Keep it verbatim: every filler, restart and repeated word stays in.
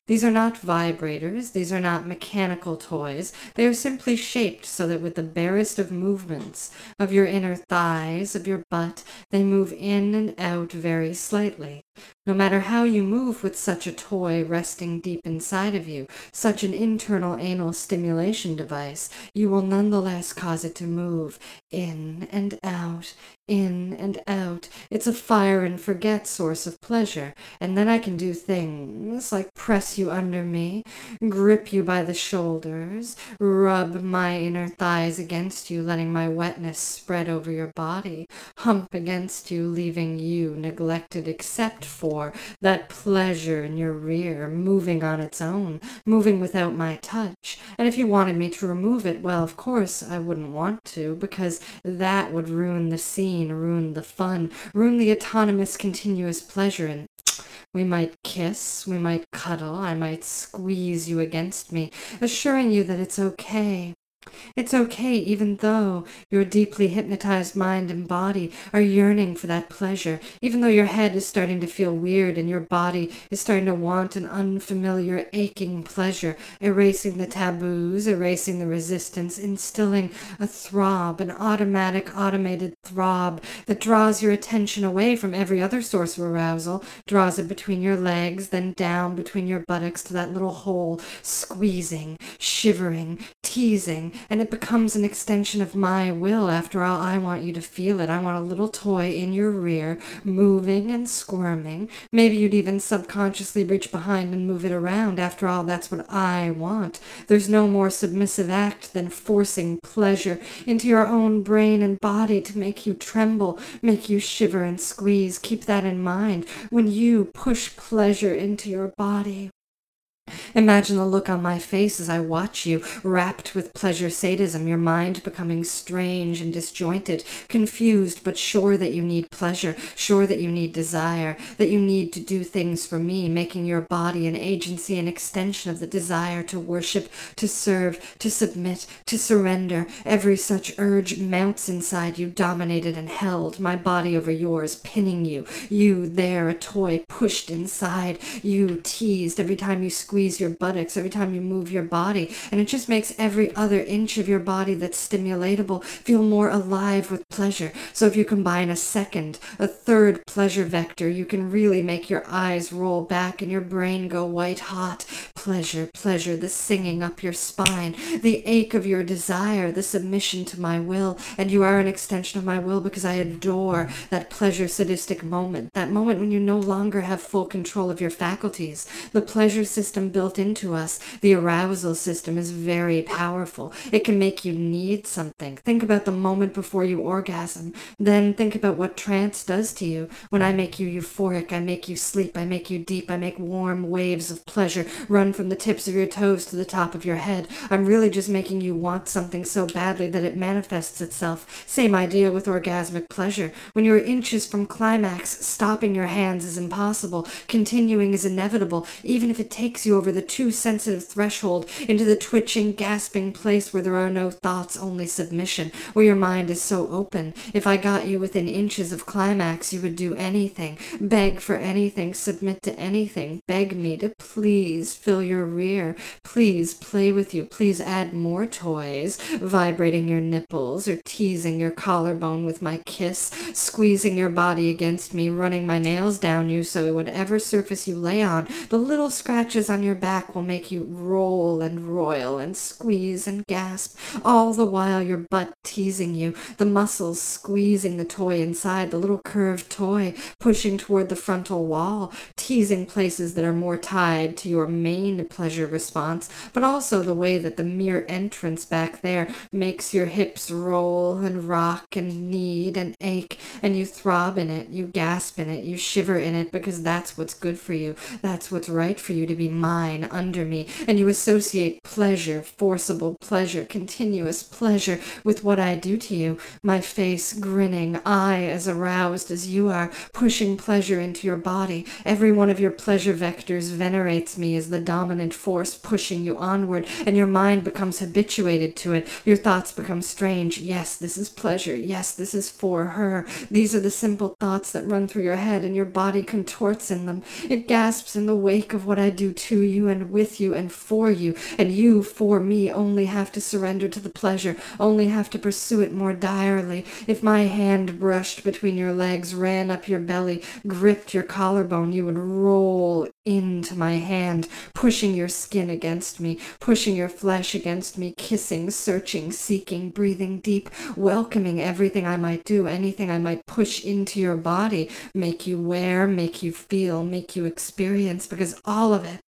These are not vibrators, these are not mechanical toys. They are simply shaped so that with the barest of movements of your inner thighs, of your butt, they move in and out very slightly. No matter how you move with such a toy resting deep inside of you, such an internal anal stimulation device, you will nonetheless cause it to move in and out, in and out. It's a fire and forget source of pleasure. And then I can do things like press you under me, grip you by the shoulders, rub my inner thighs against you, letting my wetness spread over your body, hump against you, leaving you neglected except for that pleasure in your rear, moving on its own, moving without my touch. And if you wanted me to remove it, well, of course I wouldn't want to, because that would ruin the scene, ruin the fun, ruin the autonomous continuous pleasure. And we might kiss, we might cuddle, I might squeeze you against me, assuring you that it's okay. It's okay even though your deeply hypnotized mind and body are yearning for that pleasure, even though your head is starting to feel weird and your body is starting to want an unfamiliar aching pleasure, erasing the taboos, erasing the resistance, instilling a throb, an automatic automated throb that draws your attention away from every other source of arousal, draws it between your legs, then down between your buttocks to that little hole, squeezing, shivering, teasing, and it becomes an extension of my will. After all, I want you to feel it. I want a little toy in your rear, moving and squirming. Maybe you'd even subconsciously reach behind and move it around. After all, that's what I want. There's no more submissive act than forcing pleasure into your own brain and body to make you tremble, make you shiver and squeeze. Keep that in mind when you push pleasure into your body. Imagine the look on my face as I watch you, rapt with pleasure sadism, your mind becoming strange and disjointed, confused but sure that you need pleasure, sure that you need desire, that you need to do things for me, making your body an agency, an extension of the desire to worship, to serve, to submit, to surrender. Every such urge mounts inside you, dominated and held, my body over yours, pinning you, you there, a toy pushed inside, you teased every time you squeeze your buttocks, every time you move your body, and it just makes every other inch of your body that's stimulatable feel more alive with pleasure. So if you combine a second, a third pleasure vector, you can really make your eyes roll back and your brain go white hot. Pleasure, pleasure, the singing up your spine, the ache of your desire, the submission to my will, and you are an extension of my will because I adore that pleasure sadistic moment, that moment when you no longer have full control of your faculties. The pleasure system built into us, the arousal system, is very powerful. It can make you need something. Think about the moment before you orgasm. Then think about what trance does to you. When I make you euphoric, I make you sleep, I make you deep, I make warm waves of pleasure run from the tips of your toes to the top of your head. I'm really just making you want something so badly that it manifests itself. Same idea with orgasmic pleasure. When you're inches from climax, stopping your hands is impossible. Continuing is inevitable, even if it takes you over the too sensitive threshold into the twitching, gasping place where there are no thoughts, only submission, where your mind is so open. If I got you within inches of climax, you would do anything, beg for anything, submit to anything, beg me to please fill your rear, please play with you, please add more toys, vibrating your nipples or teasing your collarbone with my kiss, squeezing your body against me, running my nails down you so whatever surface you lay on, the little scratches on your back will make you roll and roil and squeeze and gasp, all the while your butt teasing you, the muscles squeezing the toy inside, the little curved toy pushing toward the frontal wall, teasing places that are more tied to your main pleasure response, but also the way that the mere entrance back there makes your hips roll and rock and knead and ache, and you throb in it, you gasp in it, you shiver in it, because that's what's good for you, that's what's right for you to be mine, under me, and you associate pleasure, forcible pleasure, continuous pleasure with what I do to you, my face grinning, I as aroused as you are, pushing pleasure into your body. Every one of your pleasure vectors venerates me as the dominant dominant force pushing you onward, and your mind becomes habituated to it. Your thoughts become strange. Yes, this is pleasure. Yes, this is for her. These are the simple thoughts that run through your head, and your body contorts in them. It gasps in the wake of what I do to you and with you and for you, and you, for me, only have to surrender to the pleasure, only have to pursue it more direly. If my hand brushed between your legs, ran up your belly, gripped your collarbone, you would roll into my hand, pushing your skin against me, pushing your flesh against me, kissing, searching, seeking, breathing deep, welcoming everything I might do, anything I might push into your body, make you wear, make you feel, make you experience, because all of it,